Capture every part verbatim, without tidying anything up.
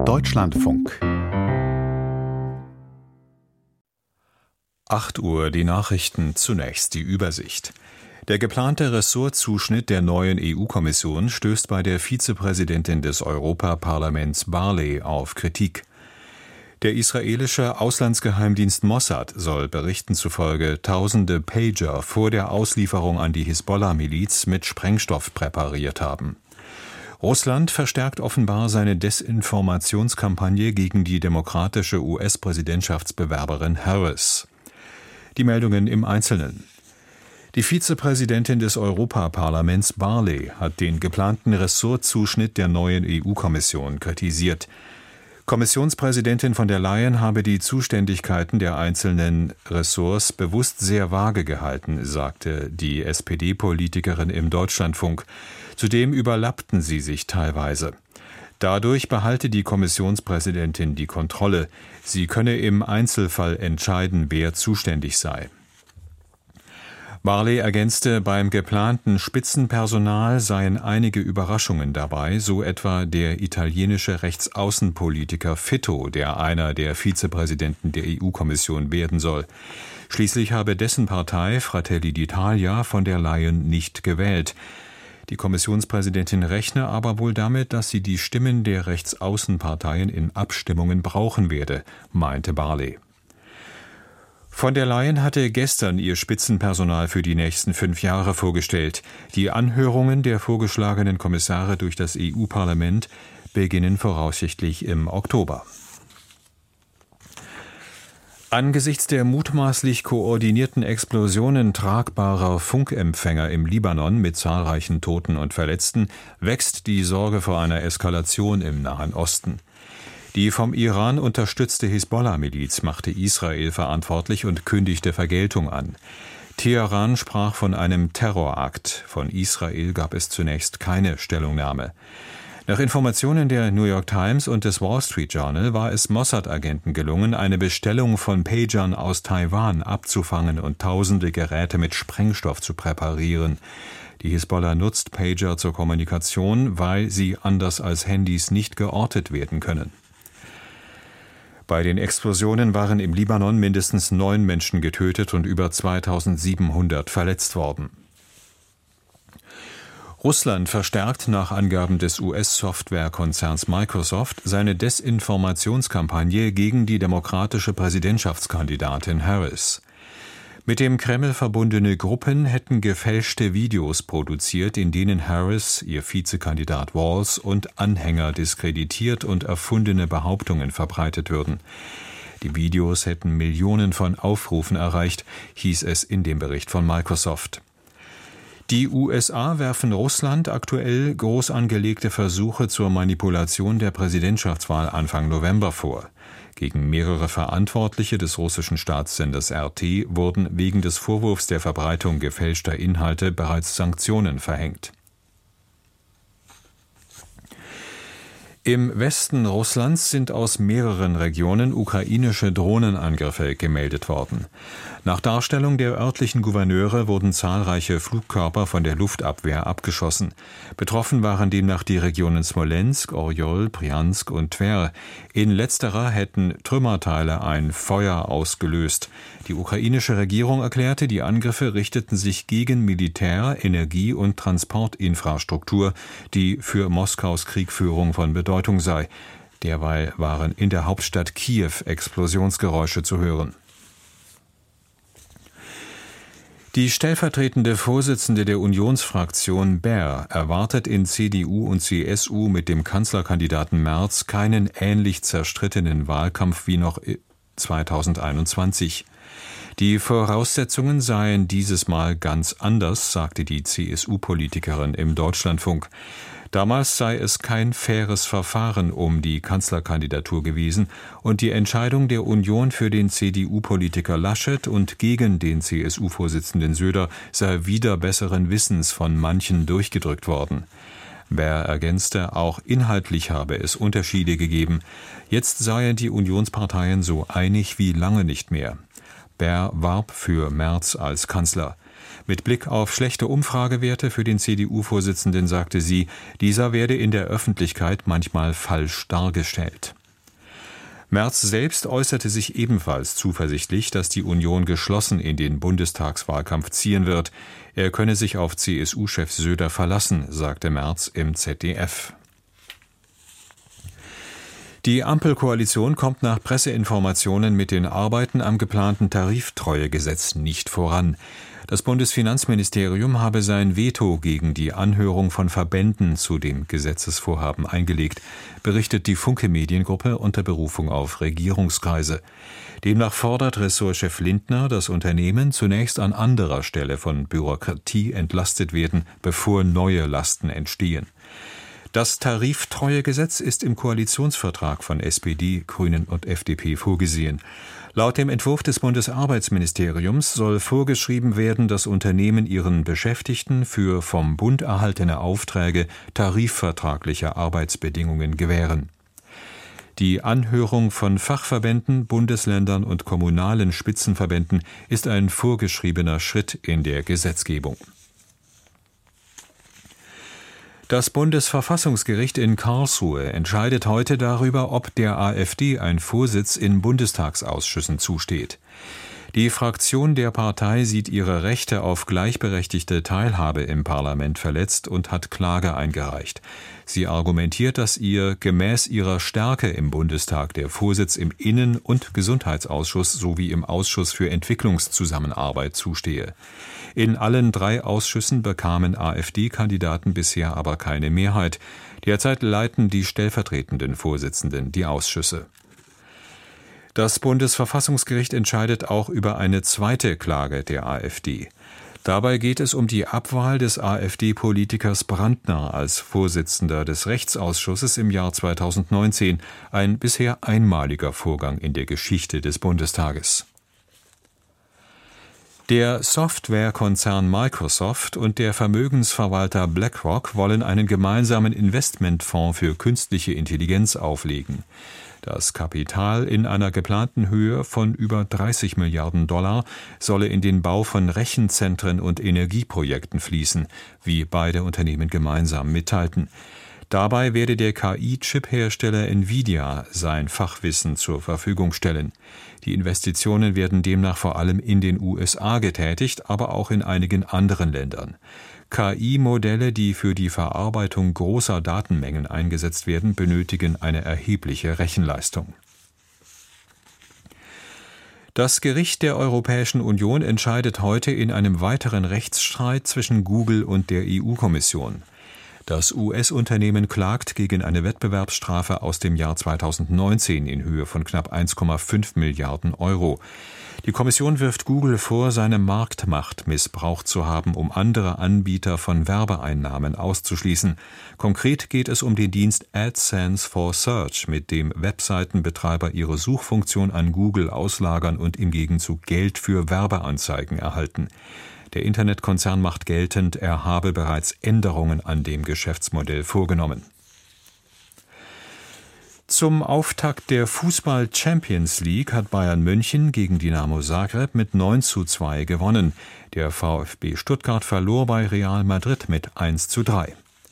Deutschlandfunk. acht Uhr, die Nachrichten, zunächst die Übersicht. Der geplante Ressortzuschnitt der neuen E U-Kommission stößt bei der Vizepräsidentin des Europaparlaments Barley auf Kritik. Der israelische Auslandsgeheimdienst Mossad soll Berichten zufolge tausende Pager vor der Auslieferung an die Hisbollah-Miliz mit Sprengstoff präpariert haben. Russland verstärkt offenbar seine Desinformationskampagne gegen die demokratische U S-Präsidentschaftsbewerberin Harris. Die Meldungen im Einzelnen. Die Vizepräsidentin des Europaparlaments Barley hat den geplanten Ressortzuschnitt der neuen E U-Kommission kritisiert. Kommissionspräsidentin von der Leyen habe die Zuständigkeiten der einzelnen Ressorts bewusst sehr vage gehalten, sagte die S P D-Politikerin im Deutschlandfunk. Zudem überlappten sie sich teilweise. Dadurch behalte die Kommissionspräsidentin die Kontrolle. Sie könne im Einzelfall entscheiden, wer zuständig sei. Barley ergänzte, beim geplanten Spitzenpersonal seien einige Überraschungen dabei, so etwa der italienische Rechtsaußenpolitiker Fitto, der einer der Vizepräsidenten der E U-Kommission werden soll. Schließlich habe dessen Partei Fratelli d'Italia von der Leyen nicht gewählt. Die Kommissionspräsidentin rechne aber wohl damit, dass sie die Stimmen der Rechtsaußenparteien in Abstimmungen brauchen werde, meinte Barley. Von der Leyen hatte gestern ihr Spitzenpersonal für die nächsten fünf Jahre vorgestellt. Die Anhörungen der vorgeschlagenen Kommissare durch das E U-Parlament beginnen voraussichtlich im Oktober. Angesichts der mutmaßlich koordinierten Explosionen tragbarer Funkempfänger im Libanon mit zahlreichen Toten und Verletzten wächst die Sorge vor einer Eskalation im Nahen Osten. Die vom Iran unterstützte Hisbollah-Miliz machte Israel verantwortlich und kündigte Vergeltung an. Teheran sprach von einem Terrorakt. Von Israel gab es zunächst keine Stellungnahme. Nach Informationen der New York Times und des Wall Street Journal war es Mossad-Agenten gelungen, eine Bestellung von Pagern aus Taiwan abzufangen und tausende Geräte mit Sprengstoff zu präparieren. Die Hisbollah nutzt Pager zur Kommunikation, weil sie anders als Handys nicht geortet werden können. Bei den Explosionen waren im Libanon mindestens neun Menschen getötet und über zweitausendsiebenhundert verletzt worden. Russland verstärkt nach Angaben des U S-Softwarekonzerns Microsoft seine Desinformationskampagne gegen die demokratische Präsidentschaftskandidatin Harris. Mit dem Kreml verbundene Gruppen hätten gefälschte Videos produziert, in denen Harris, ihr Vizekandidat Walz und Anhänger diskreditiert und erfundene Behauptungen verbreitet würden. Die Videos hätten Millionen von Aufrufen erreicht, hieß es in dem Bericht von Microsoft. Die U S A werfen Russland aktuell groß angelegte Versuche zur Manipulation der Präsidentschaftswahl Anfang November vor. Gegen mehrere Verantwortliche des russischen Staatssenders R T wurden wegen des Vorwurfs der Verbreitung gefälschter Inhalte bereits Sanktionen verhängt. Im Westen Russlands sind aus mehreren Regionen ukrainische Drohnenangriffe gemeldet worden. Nach Darstellung der örtlichen Gouverneure wurden zahlreiche Flugkörper von der Luftabwehr abgeschossen. Betroffen waren demnach die Regionen Smolensk, Orjol, Brjansk und Twer. In letzterer hätten Trümmerteile ein Feuer ausgelöst. Die ukrainische Regierung erklärte, die Angriffe richteten sich gegen Militär-, Energie- und Transportinfrastruktur, die für Moskaus Kriegführung von Bedeutung sei. Derweil waren in der Hauptstadt Kiew Explosionsgeräusche zu hören. Die stellvertretende Vorsitzende der Unionsfraktion Baer erwartet in C D U und C S U mit dem Kanzlerkandidaten Merz keinen ähnlich zerstrittenen Wahlkampf wie noch zweitausendeinundzwanzig. Die Voraussetzungen seien dieses Mal ganz anders, sagte die C S U-Politikerin im Deutschlandfunk. Damals sei es kein faires Verfahren um die Kanzlerkandidatur gewesen und die Entscheidung der Union für den C D U-Politiker Laschet und gegen den C S U-Vorsitzenden Söder sei wider besseren Wissens von manchen durchgedrückt worden. Baer ergänzte, auch inhaltlich habe es Unterschiede gegeben. Jetzt seien die Unionsparteien so einig wie lange nicht mehr. Baer warb für Merz als Kanzler. Mit Blick auf schlechte Umfragewerte für den C D U-Vorsitzenden sagte sie, dieser werde in der Öffentlichkeit manchmal falsch dargestellt. Merz selbst äußerte sich ebenfalls zuversichtlich, dass die Union geschlossen in den Bundestagswahlkampf ziehen wird. Er könne sich auf C S U-Chef Söder verlassen, sagte Merz im Z D F. Die Ampelkoalition kommt nach Presseinformationen mit den Arbeiten am geplanten Tariftreuegesetz nicht voran. Das Bundesfinanzministerium habe sein Veto gegen die Anhörung von Verbänden zu dem Gesetzesvorhaben eingelegt, berichtet die Funke Mediengruppe unter Berufung auf Regierungskreise. Demnach fordert Ressortchef Lindner, dass Unternehmen zunächst an anderer Stelle von Bürokratie entlastet werden, bevor neue Lasten entstehen. Das Tariftreuegesetz ist im Koalitionsvertrag von S P D, Grünen und F D P vorgesehen. Laut dem Entwurf des Bundesarbeitsministeriums soll vorgeschrieben werden, dass Unternehmen ihren Beschäftigten für vom Bund erhaltene Aufträge tarifvertragliche Arbeitsbedingungen gewähren. Die Anhörung von Fachverbänden, Bundesländern und kommunalen Spitzenverbänden ist ein vorgeschriebener Schritt in der Gesetzgebung. Das Bundesverfassungsgericht in Karlsruhe entscheidet heute darüber, ob der AfD ein Vorsitz in Bundestagsausschüssen zusteht. Die Fraktion der Partei sieht ihre Rechte auf gleichberechtigte Teilhabe im Parlament verletzt und hat Klage eingereicht. Sie argumentiert, dass ihr gemäß ihrer Stärke im Bundestag der Vorsitz im Innen- und Gesundheitsausschuss sowie im Ausschuss für Entwicklungszusammenarbeit zustehe. In allen drei Ausschüssen bekamen AfD-Kandidaten bisher aber keine Mehrheit. Derzeit leiten die stellvertretenden Vorsitzenden die Ausschüsse. Das Bundesverfassungsgericht entscheidet auch über eine zweite Klage der AfD. Dabei geht es um die Abwahl des AfD-Politikers Brandner als Vorsitzender des Rechtsausschusses im Jahr zweitausendneunzehn, ein bisher einmaliger Vorgang in der Geschichte des Bundestages. Der Softwarekonzern Microsoft und der Vermögensverwalter BlackRock wollen einen gemeinsamen Investmentfonds für künstliche Intelligenz auflegen. Das Kapital in einer geplanten Höhe von über dreißig Milliarden Dollar solle in den Bau von Rechenzentren und Energieprojekten fließen, wie beide Unternehmen gemeinsam mitteilten. Dabei werde der K I-Chip-Hersteller Nvidia sein Fachwissen zur Verfügung stellen. Die Investitionen werden demnach vor allem in den U S A getätigt, aber auch in einigen anderen Ländern. K I-Modelle, die für die Verarbeitung großer Datenmengen eingesetzt werden, benötigen eine erhebliche Rechenleistung. Das Gericht der Europäischen Union entscheidet heute in einem weiteren Rechtsstreit zwischen Google und der E U-Kommission. Das U S-Unternehmen klagt gegen eine Wettbewerbsstrafe aus dem Jahr zweitausendneunzehn in Höhe von knapp eins Komma fünf Milliarden Euro. Die Kommission wirft Google vor, seine Marktmacht missbraucht zu haben, um andere Anbieter von Werbeeinnahmen auszuschließen. Konkret geht es um den Dienst AdSense for Search, mit dem Webseitenbetreiber ihre Suchfunktion an Google auslagern und im Gegenzug Geld für Werbeanzeigen erhalten. Der Internetkonzern macht geltend, er habe bereits Änderungen an dem Geschäftsmodell vorgenommen. Zum Auftakt der Fußball-Champions League hat Bayern München gegen Dinamo Zagreb mit neun zu zwei gewonnen. Der VfB Stuttgart verlor bei Real Madrid mit eins zu drei.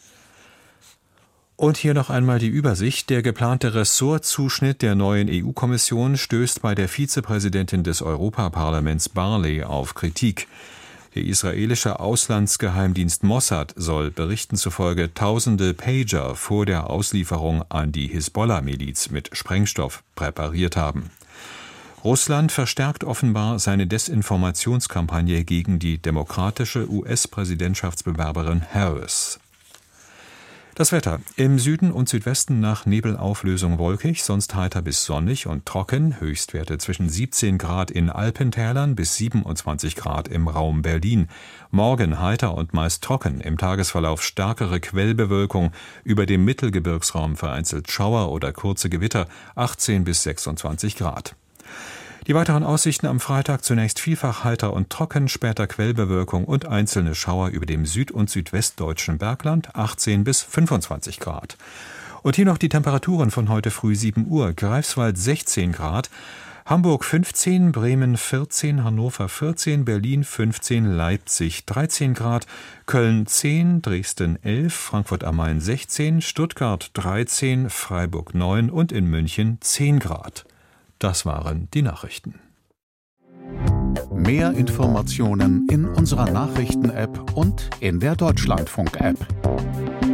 Und hier noch einmal die Übersicht. Der geplante Ressortzuschnitt der neuen E U-Kommission stößt bei der Vizepräsidentin des Europaparlaments Barley auf Kritik. Der israelische Auslandsgeheimdienst Mossad soll Berichten zufolge tausende Pager vor der Auslieferung an die Hisbollah-Miliz mit Sprengstoff präpariert haben. Russland verstärkt offenbar seine Desinformationskampagne gegen die demokratische U S-Präsidentschaftsbewerberin Harris. Das Wetter. Im Süden und Südwesten nach Nebelauflösung wolkig, sonst heiter bis sonnig und trocken. Höchstwerte zwischen siebzehn Grad in Alpentälern bis siebenundzwanzig Grad im Raum Berlin. Morgen heiter und meist trocken. Im Tagesverlauf stärkere Quellbewölkung. Über dem Mittelgebirgsraum vereinzelt Schauer oder kurze Gewitter. achtzehn bis sechsundzwanzig Grad. Die weiteren Aussichten am Freitag zunächst vielfach heiter und trocken, später Quellbewölkung und einzelne Schauer über dem süd- und südwestdeutschen Bergland, achtzehn bis fünfundzwanzig Grad. Und hier noch die Temperaturen von heute früh sieben Uhr. Greifswald sechzehn Grad, Hamburg fünfzehn, Bremen vierzehn, Hannover vierzehn, Berlin fünfzehn, Leipzig dreizehn Grad, Köln zehn, Dresden elf, Frankfurt am Main sechzehn, Stuttgart dreizehn, Freiburg neun und in München zehn Grad. Das waren die Nachrichten. Mehr Informationen in unserer Nachrichten-App und in der Deutschlandfunk-App.